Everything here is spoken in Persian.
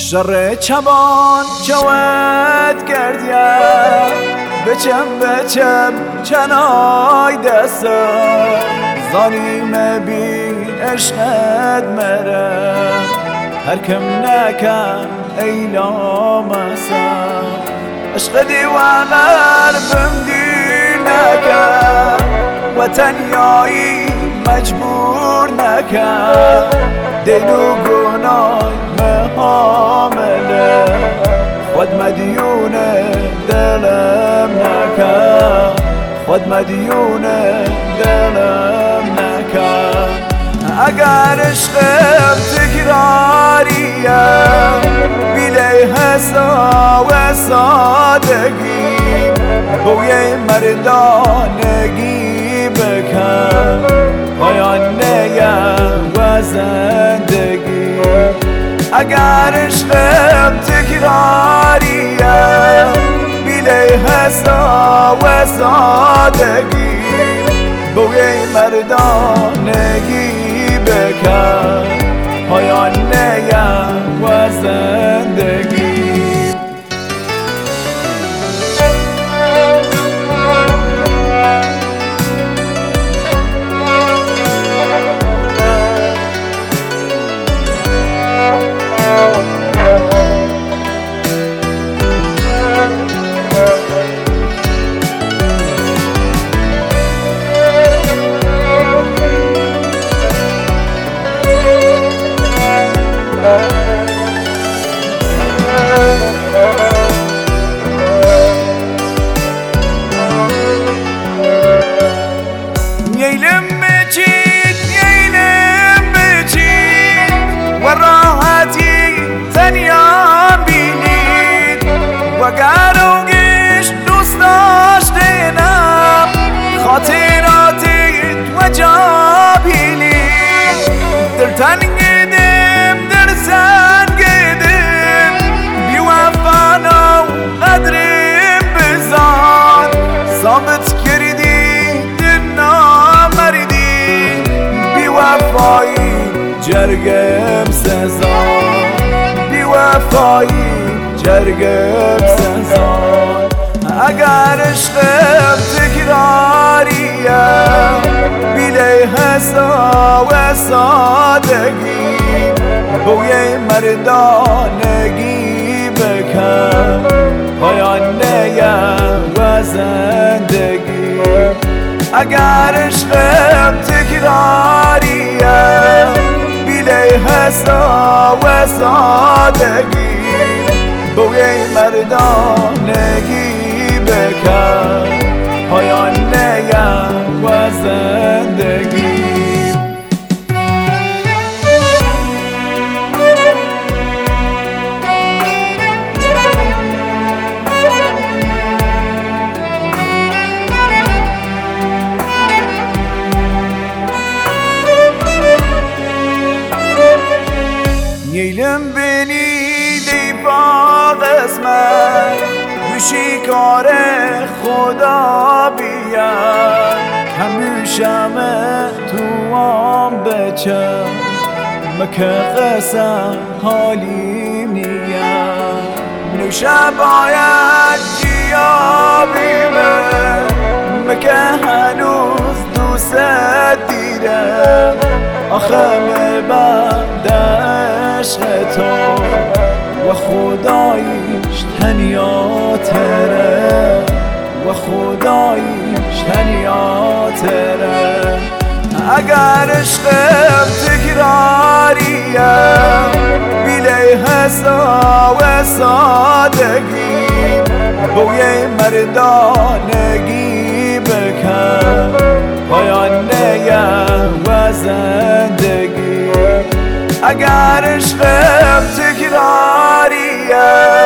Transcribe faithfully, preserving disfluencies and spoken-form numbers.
شر چبان جوت گردیم بچم بچم چنای دستم ظالم بی عشقت مرم هر کم نکن ایلام اسم عشق دیوانر بمدی نکن و تنیایی مجبور نکن دل و گناه محامله خود مدیون دلم نکن خود مدیون دلم نکن اگر عشقم تکراریه بیله حسا و سادگی بوی مردانگی بکن پایان نیم و زندگی اگر عشقم تکراریه بیله حسا و سادگی بوی مردانگی بکن پایان نیم و زندگی نیلم بچید نیلم بچید و راحتی تنیا بینید و گروگش دوست داشتنم خاطراتت و جا بینید دلتنگ دم در سنگدم بی وفانا و قدرم بزان ثابت کردی وفایی جرگم سزان بی وفایی جرگم سزان اگر عشقم تکراریه بیله حسا و سادگی بوی مردانگی بکن پایان نیم و زندگی اگر عشقم تکراریه بیله حسا و سادگی بوی مردانگی بکن پایان نیم و زندگی نیلم بینید ای با قسمت گوشی کار خدا بیاد همیشمه تو آم بچم مکه قسم حالیم نیم نوشه باید جیابیمه مکه هنوز دوست دیرم آخه بعد عشق تو و خدایش تنیا تره و خدایش تنیا تره اگر عشقم تکراریه بیله حسا و سادگی بوی مردانگی بکن پایان نیم و زندگی اگر عشقم تکراریه